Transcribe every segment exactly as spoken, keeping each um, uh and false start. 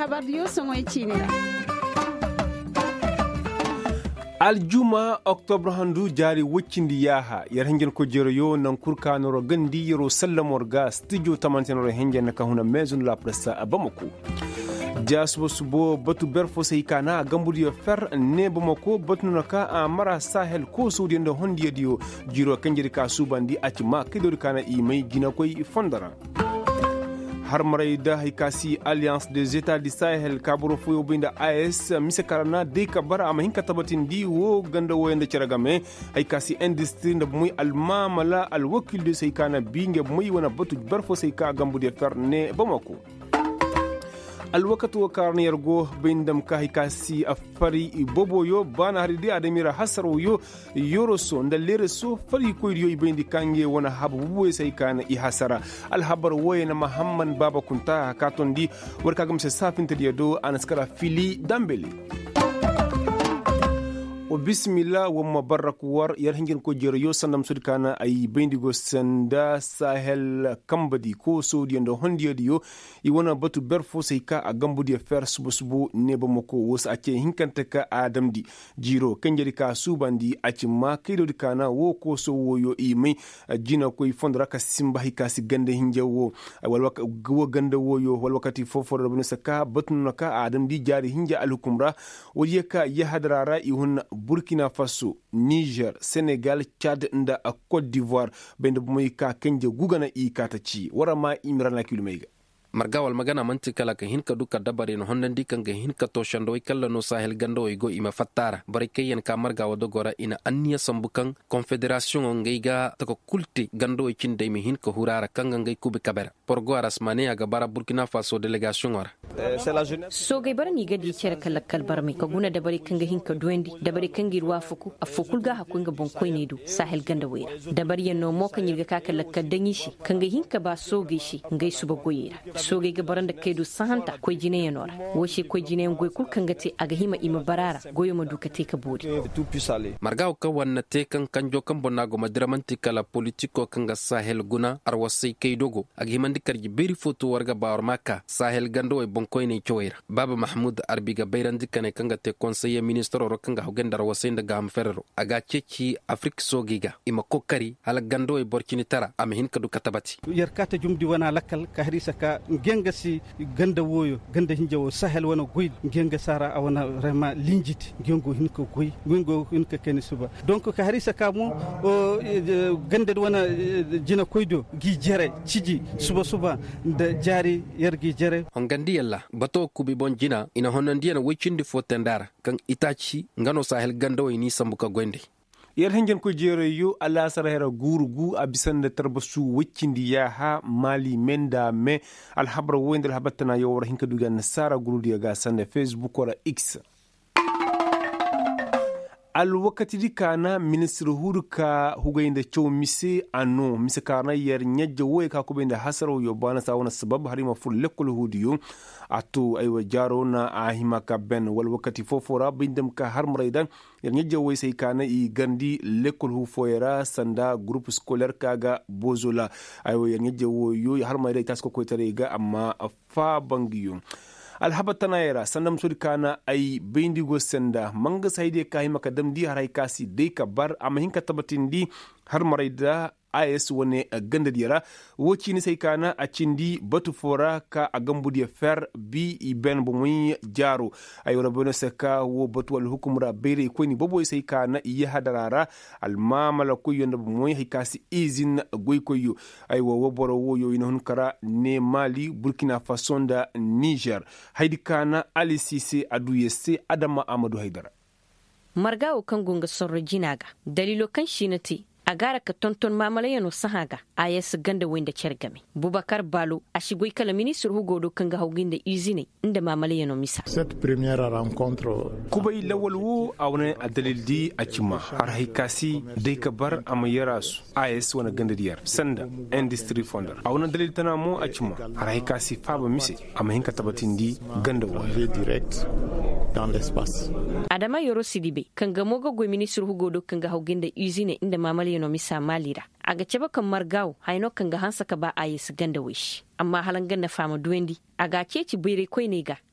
habardiyo songoy cine aljuma octobre handu jari wuccindi yaha yar hengen ko jero yo nan kurkanoro gandi yero sallamorga studio tamantenoro hengen ka huna maison la presse abamako jasbo subo batu berfo sai kana gambudi fer ne bamako batnu ka a mara sahel ko sudi ndo hondi dio jiro kanjiri ka subandi acima kido kana i mai gina koy fondara har maray da hikasi alliance des états du sahel kaburo fuyo binda A S mise karana de kabara ama hinka tabatin di wo ganda wo yanda ciragame hikasi industrie da muy almamala alwakil de saykana binge muy wana batu barfo sayka gambu de ferne bamako alwakatu wakarni yargo bindam ka hikasi afari bobo yo bana haridi adamira hasaro yo yoroso ndalere so fari ko yo ibindi kange wana habu buwe sai kana i hasara alhabar wayna muhammad baba kunta katondi warka gamse safinta diado anaskara fili dambele o bismillah wa mubarak war yar hingin ko jero yo sandam sudkana ay bendigo sanda sahel kambadi ko sodi ndo hondi dio i wona batu berfo sayka a gambudi fer subu subu neba mako wos ake hinkanta ka adamdi jiro kanjeri ka subandi aci ma kedo dikana wo ko so woyo i mai jina ko i fondra ka simba hikasi gande hinjawo walwaka go gande woyo walwakati fofo rabnu saka batun ka adamdi jari hinja alhukumra wajeka ya hadrara i hunna Burkina Faso, Niger, Senegal, Chad nda a Côte d'Ivoire bende bumai ka kenje gugana i katachi wara ma imrana kilumega margawal magana mantikala ka hinka duka dabare no hondandi kan ga hinka to shando kala no sahel gando go ima fattara bare kayen ka margawa dogora ina anniya sambukan confederation ngaiga to ko kulti gando kinde mi hinka hurara kan ngai kubi kabera porgo arasmane aga bara Burkina Faso delegation wara so gai bar ni gadi cer kala kalbar mi ka guna dabare kan ga hinka duendi dabare kan girwa fuku afukul ga hakun ga bonkoi ne du sahel ganda wera dabare no mo kan yirga ka kala kadanyi shi kan ga hinka ba so gai shi ngai suba goyera soge ga baranda kaidu sahanta ko jine yanora woshi ko jine ngoy kul kangate aga hima ima barara goyo ma dukate ka bodi margaw ka wanna te kan kanjo kan bonago madiramanti kala politiko kanga sahel guna arwasai kaidogo aga himandi karji beri foto warga bawar maka sahel gando e bonkoy ne choira baba mahmud arbiga bayrandi kane kanga te conseiller ministre ro kanga hogenda arwasai ndaga am ferro aga ceci afrique sogiga ima kokari hala gando e borkini tara am hin kadu katabati yarkata jumdi wana lakal ka harisa ka genga si ganda woyo ganda hinjawo sahel wana goy genga sara awana rema linjiti gengo hinko goy gengo hinko ken suba donc ka harisa ka mo o ganda wana jina koydo gi jere ciji suba suba da jari yargi jere hongandi yalla bato kubi bon jina ina honandi na wicindi fotendara kan itachi ngano sahel ganda ni sambuka gonde yar hengen ko jere yo ala sarahera gurugu abisanda tarbasu wiccindi ya ha mali menda me alhabra wendel habatana yo wara hinka dugan sara gurudi ga sande facebook wala x al wakati di kana ministre hurka hugayinde chow mise ano mise kana yer nyajja woy ka ko bende hasaro yo bana sa wona sabab harima ful lekol hudiyo atu aywa jaro na ahima ka ben wal wakati fofora bindam ka har maraydan yer nyajja woy say kana i gandi lekol hu foyera sanda groupe scolaire kaga bozola aywa yer nyajja woy yo har marayday tasko ko tarega amma fa bangiyo alhabatana yara sandam suri kana ay bindigo senda manga sayde kai makadam di haray kasi de ka bar amma hinka tabatin di har marayda A S wone ganda diyara woci ni sai kana a cindi batu fora ka a gambudi fer bi ben bo muy jaro ay wala bono saka wo batu wal hukumra bere ko ni bobo sai kana iya hadarara al mamala ko yonda bo muy hikasi izin goy ko yo ay wo boro wo yo ina hun kara ne Mali Burkina Faso da Niger haydi kana Ali Cissé aduye se Adama Amadou Haidara margawo kan gonga sorro jinaga dalilo kan shinati a gara ka tonton mamalayano sahaga a yasu ganda wanda cergame Bubakar Balo a shigoi kala ministre Hugo do kanga hauginda izine inda mamalayano misa cette première rencontre kubai lawal wo a wani adalil di a cima har haikasi dai ka bar a mai yara su A S wani ganda diyar sanda industry founder a wani dalil tana mo a cima har haikasi faba mise a mahinka tabbatin di ganda wa direct dans l'espace Adama Yoro Sidibe kanga moga go ministre Hugo do kanga hauginda izine inda mamalayano no misa malira aga ceba kan margaw hayno kan ga hansa ka ba ayi su ganda wish amma halan ganda fama duwendi aga ceci bire koi ne ga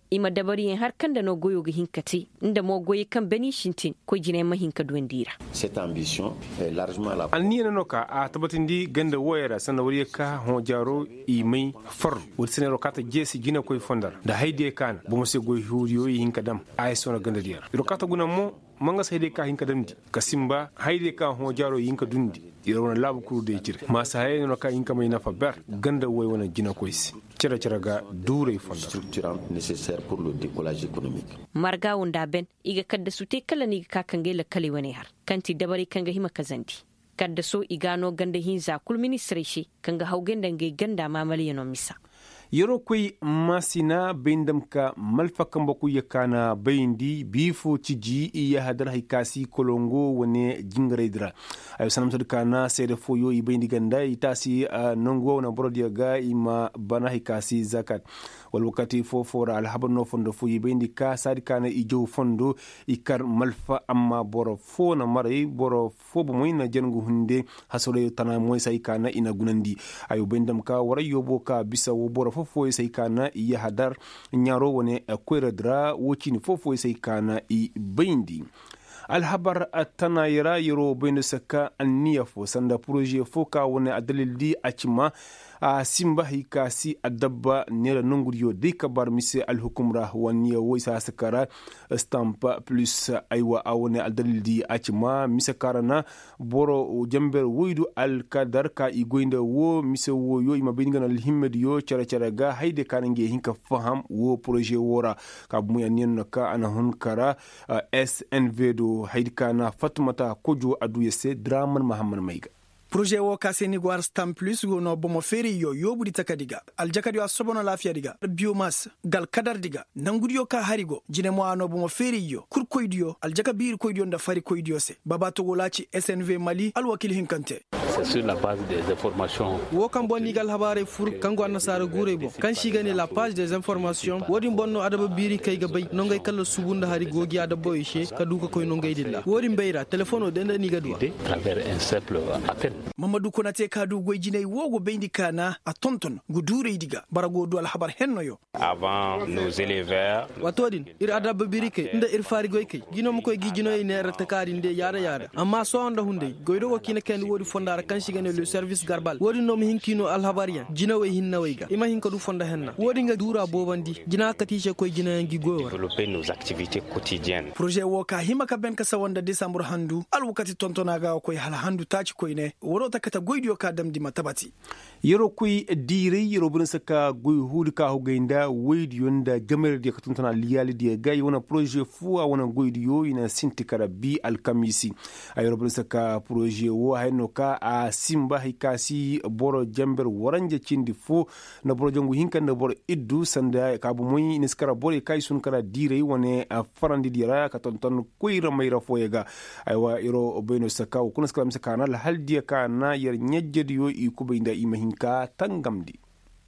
ima dabari har kan da no goyo ga hinkati inda mo goye kan bani shintin ko jine mahinka duwandira. Cette ambition est largement la anni na noka a tabatin di ganda wayara sanna wuri ka ho jaro imai far wuri sene rokata jesi gina koy fondar da haide kan bo mo se goy huriyo hinka dam ay sona ganda diyar rokata guna mo manga sai ka hinka damdi kasimba haide ka ho jaro hinka dundi ira wona labu kuru de jire ma sa hay no ka hinka mai nafa ber ganda way wona gina koysi cira cira ga dure fondar structurante nécessaire pour le décollage économique. Marga wanda ben iga kadda su te kala ni ka kange la kale wani har kanti dabari kanga hima kazanti kadda so igano ganda hinza kul ministre shi kanga haugen dange ganda mamali no misa yaro kwai masina bindam ka malfakan baku ya kana bayindi bifo ciji iya hadar haikasi kolongo wane jingare dira ayo sanam sadka na sai da foyo i bayindi ganda itasi uh, nongo na borodiya ga ima bana haikasi zakat wal wakati fo fora alhaban no fondo fo i bayindi ka sadka na ijo fondo ikar malfa amma boro fo na marai boro fo bo moyna jangu hunde hasore tana moy sai kana ina gunandi ayo bindam ka wara yobo ka bisa wo boro fofo sai kana iya hadar nyaro wane akwera dra wocini fofo sai kana i bindi alhabar tana yara yaro bayin saka anniya fo sanda projet fo ka wane adalil di acima a simba hikasi adabba nera nunguriyo de kabar mise alhukumra waniya woisa sakara stampa plus aywa awone adalil di acima mise karana boro jamber woidu alkadar ka igoinda wo mise wo yo ima bingan alhimmed yo cara cara ga haide kanange hinka faham wo projet wora ka mu yanin ka ana hunkara uh, S N V do haide kana fatmata kojo adu yese draman mahamman maiga projet wo ka seni gwar stam plus go no bomo feri yo yobudi takadiga aljakadi wa sobono lafiya diga biomass gal kadar diga nangudiyo ka harigo jine mo ano bomo feri yo kurkoydiyo aljaka bir koydiyo nda fari koydiyo se baba to golaci S N V Mali alwakil hinkante c'est sur la base des informations wo kan bonni gal habare fur kango annasara gure bo kan shigani la page des informations wodi bonno adaba biri kay ga bay no ngay kala subunda hari gogi adabo yeshe kaduka koy no ngay dilla wodi mbeira telephone denda ni gadwa travers un simple appel Mamadou Konate kadu goyjinay wogo bendi kana a tonton gudure diga barago do alhabar henno yo avant nos éleveurs watodin ir adaba birike nda ir fari goyke gino mo koy gijino e ner takari nde yara yara amma so onda hunde goydo ko kina ken wodi fondara kan shigane le service garbal wodi no mi hinkino alhabariya jina way hinna wayga ima hinka du fonda henna wodi nga dura bobandi jina katishe koy jina ngi goyora développer nos activités quotidiennes projet woka himaka ben ka sawanda décembre handu alwakati tontonaga koy hala handu taci koy ne woro takata goydiyo ka damdi matabati yero kuy dire yero bun saka goy hudu ka hugenda waydiyo nda gamer de katuntana liyali de gay wona projet fu a wona goydiyo ina sintikara bi alkamisi ayero bun saka projet wo hayno ka a simba hikasi boro jamber waranje cindi fu na boro jongu hinka na boro iddu sanda ka bu moy niskara boro kay sun kara dire wone a farandi dira ka tonton kuyra mayra foyega aywa yero beno saka ko niskara misaka na haldiya ka na yar nyajjedi yo i kubayda imahinka tangamdi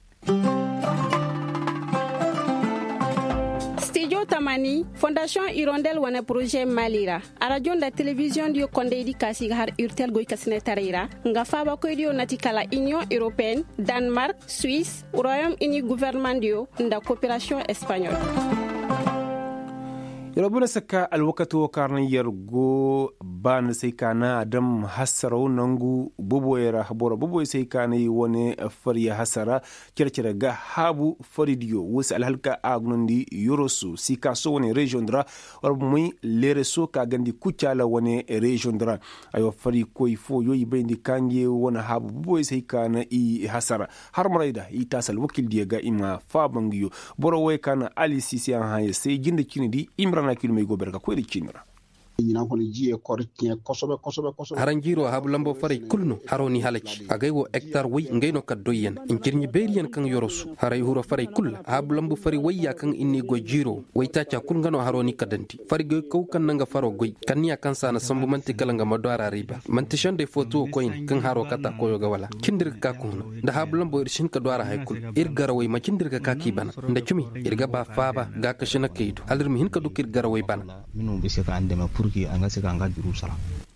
Studio Tamani Fondation Hirondelle wana projet Malira arajon da télévision dio kondedi kasi har urtel goy kasne tarira nga faba ko dio natikala Union Européenne Danemark Suisse Royaume-Uni gouvernement dio nda coopération espagnole yarabuna saka alwakato karnan yargo ban sai kana adam hasaro nangu bobo yara habora bobo sai kana wone fariya hasara kirkira ga habu faridio wasi alhalka agnondi yorosu sika so wone region dra or muy lereso ka gandi kuchala wone region dra ayo fari koy fo yoyi bendi kange wona habu bobo sai kana i hasara har maraida i tasal wakil diga ima fabangiyo boro we kana ali sisi an haye sai jinda kinidi imra na kilmay go berka ko ri cinra haranjiro habulambo faray kulno haroni halaci agaywo hectare way ngayno kaddoyen in kirni beriyen kan yorosu haray huro faray kul habulambo fari wayya kan inni go jiro wayta cha kul ngano haroni kadanti fari go ko kan nanga faro goy kan niya kan sana sambu manti kala nga madara riba manti shande photo koin kan haro kata koyo ga wala kindir ka kuno da habulambo irshin ka dwara hay kul ir garaway ma kindir ka kaki bana nda cumi irga ba faba ga kashina kaydu alirmi hin ka dukir garaway bana minum be se ka ande ma pour ki anga se ka anga juru sala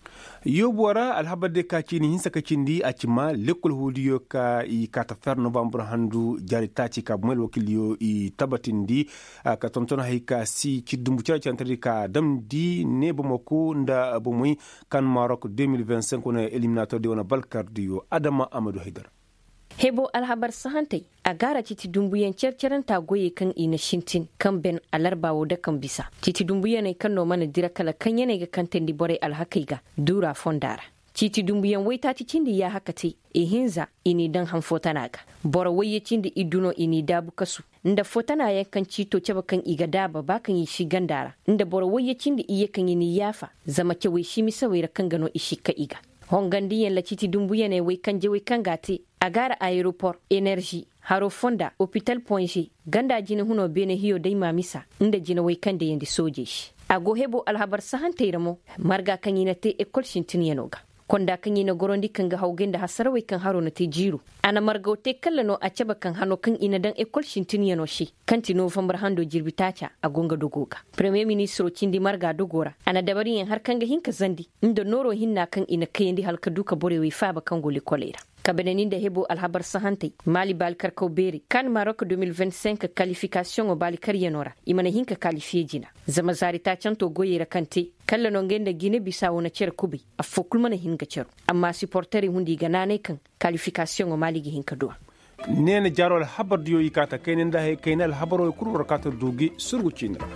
yo bora alhabade ka cini hinsa ka cindi a cima lekol hudiyo ka i kata fer novembre handu jari taci ka bumel wakiliyo i tabatindi ka tonton hay ka si ci dumbu ci cantri ka damdi ne bamako nda bumui kan Maroc deux mille vingt-cinq on éliminateur de wona balkardiyo Adama Amadou Haidara hebo alhabar sahante a gara titi dumbuyen cerceren ta goye kan ina shintin kan ben alarbawo da kan bisa titi dumbuyen ne kan no mana dira kala kan yana ga kan tendi bore alhakaiga dura fondara titi dumbuyen wai ta cindi ya hakate e hinza ini dan han fotanaga bora waye cindi iduno ini dabu kasu nda fotana yankan cito ceba kan iga daba bakan yi shi gandara nda bora waye cindi iye kan yini yafa zama ke wai shi misawira kan gano ishi ka iga hongandi yan la titi dumbuyen ne wai kan je wai kan gate a gara aéroport énergie haro fonda hôpital ponge ganda jina huno bene hiyo dai mamisa inda jina wai kan da yandi soje shi ago hebo alhabar sahantai ramo marga kan yina te école shintin yanoga konda kan yina gorondi kan ga haugen da hasarwai kan haro na te jiru ana margaute kallano a caba kan hano kan ina dan école shintin yano shi kanti november hando jirbitacha a gonga dogoga premier ministre cindi marga dogora ana dabari yan har kan ga hinka zandi inda noro hinna kan ina kayandi halka duka borewi fa ba kan goli kolera kabenanin da hebo alhabar sahante mali balkar kauberi kan Maroc deux mille vingt-cinq qualification o balikar yanora imana hinka qualifié jina zama zari ta canto goyera kante kala no ngenda Guinée Bissau na cer kubi a fokul mana hinga cer amma supporteri hundi ganane kan qualification o mali gi hinka do nena jarol habar diyo yikata kainen da hay kainal habaro kurwar kata dogi surgu cinra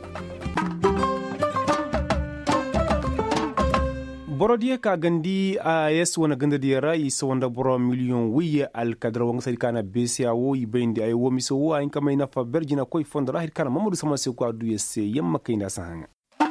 borodiye ka gandi a yes wana ganda di rai so wanda boro million wiye al kadra wanga sadi kana besia wo yibendi ay wo miso wo ay kamay na fa berjina koy fondra hit kana mamadou sama se ko adu yes yamma kayna sahanga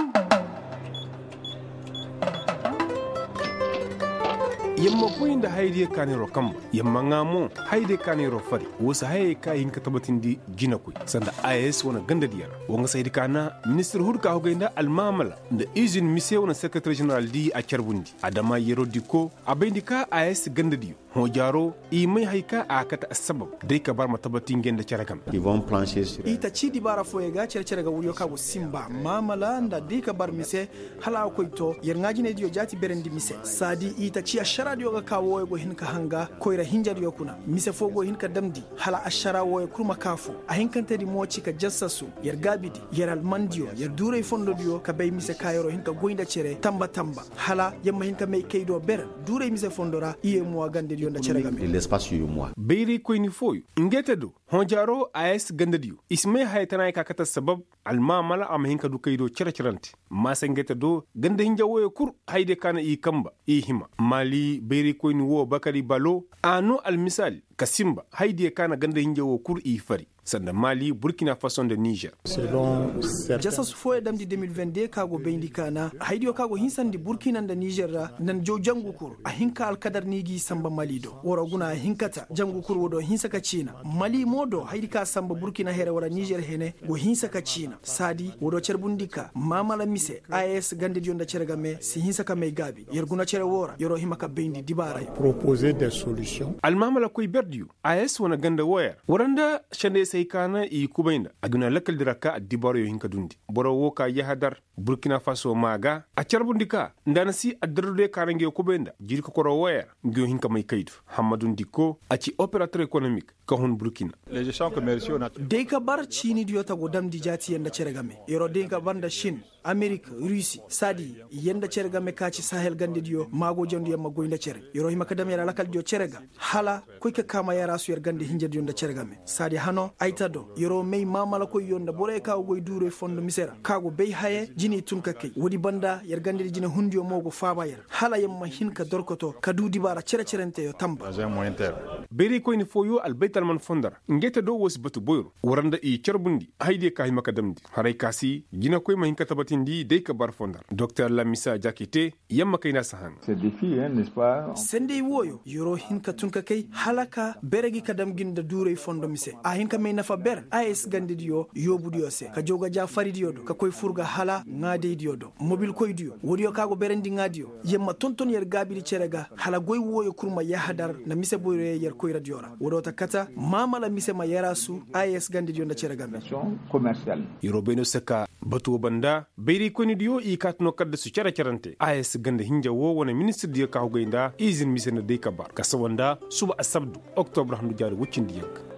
yamma koyinda hayde kaniro kamba yamma ngamo hayde kaniro fari wosa hay ka hinka tabatindi jina koy sanda as wana ganda diyar wonga saydi kana ministre hurka hogenda almamala nda usine mise wana secretary general di a carbundi adama yero diko abendika as ganda diyo ho jaro i mai hayka akata sabab dai ka bar matabatin genda caragam ils vont plancher sur ita ci di bara foyega cercere ga wuyo ka go simba mamala nda dai ka bar mise hala ko to yer ngaji ne diyo jati berendi mise sadi ita ci ashara diyo ga kawo go hinka hanga koira hinjar yo kuna mise fogo hinka damdi hala ashara wo kurma kafu a hinkante di moci ka jassasu yer gabidi yer almandiyo yer dure fondo diyo ka bay mise kayoro hinka goinda cere tamba tamba hala yamma hinka may kaydo ber dure mise fondora iye mo gande diyo nda cere gambe l'espace yo moi beiri ko ni foyu ngete do honjaro as gande diyo isme haytana ka kata sabab almamala am hinka du kaydo cere cerante masa ngete do gande hinja wo kur hayde kana i kamba i hima mali beiri ko ni wo bakari balo ano almisal kasimba haidi kana ganda hinje wo kur i fari sanda mali burkina faso da niger selon jasa su foye damdi deux mille vingt-deux kago bendi kana haidi o kago hinsandi burkina da niger ra nan jo jangu kur a hinka alkadar nigi samba mali do wora guna hinkata jangu kur wodo hinsa ka china mali modo haidi ka samba burkina here wora niger hene go hinsa ka china sadi wodo cerbundika mamala mise as gande dionda cergame si hinsa ka mai gabi yerguna cere wora yoro himaka bendi dibara proposer des solutions almamala koy berdiyo as wana ganda wayar waranda shande sai kana i kubainda aguna lakal diraka adibaro yo hinka dundi boro woka yahadar burkina faso maga a charbundika ndanasi adrude karange kubainda jirko koro wayar ngyo hinka mai kaidu hamadun diko aci operateur économique ka hon burkina les échanges commerciaux de ka bar chini diota go damdi jati yanda cergame yoro de ka banda shin america russi sadi yanda cergame kaci sahel gande diyo mago jondu yamma goynda cere yoro hima kadam yara lakal diyo cerega hala koy ka kama yara su yer gande hinje yonda cergame sadi hano aitado yoro mei mamala koy yonda bore ka goy dure fondo misera kago bey haye jini tunka kay wodi banda yer gande jini hundiyo mogo faba yer hala yamma hinka dorkoto kadudi bara cere cerente yo tamba beri koy ni foyo al baital man fondara ngete do wos batu boyro waranda i cerbundi hayde ka hima kadamdi haray kasi jina koy ma hinka tabatindi dey ka bar fondara docteur Lamissa Jakite yamma kayna sahan c'est défi hein n'est-ce pas sende woyo yoro hinka tunka kay halaka beregi kadam ginda dure fondo mise a hinka me nafa ber as gande diyo yobu diyo se ka joga ja fari diyo do ka koy furga hala ngade dio do mobil koy dio wodi yo kago berendi ngadio yemma tonton yer gabiri cerega hala goy woyo kurma ya hadar na mise boyre yer koy radiora wodo takata mamala mise ma yarasu is gande dio nda cerega commercial yorobeno saka batu banda beiri koni dio i katno kadde su cara carante is gande hinja wo wona ministre dio ka goynda izin mise na de kabar kasawanda suba asabdu octobre handu jaru wuccindi yak